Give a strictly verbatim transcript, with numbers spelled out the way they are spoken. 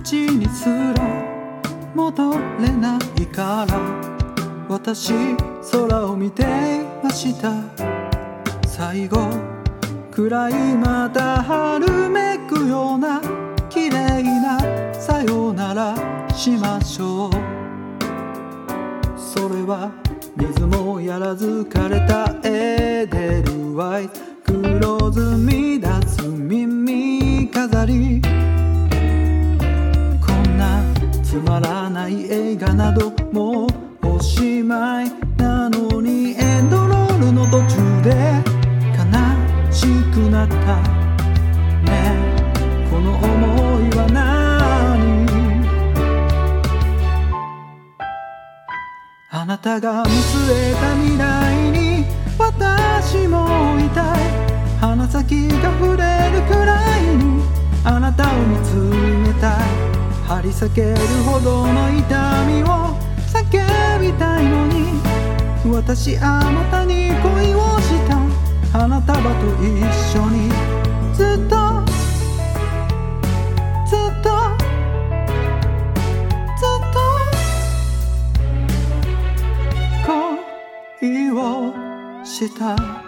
街にすら戻れないから私空を見ていました。最後暗いまた春めくような綺麗なさよならしましょう。それは水もやらず枯れたエデルワイス、黒ずみ出す耳飾り。こんなつまらない映画などもうおしまいなのに、エンドロールの途中で悲しくなったね。この想いは何？あなたが見据えた未来に私もいたい。鼻先が触れるくらいにあなたを見つめたい。張り裂けるほどの痛みを叫びたいのに、私あなたに恋をした花束と一緒にずっとずっとずっと恋をした。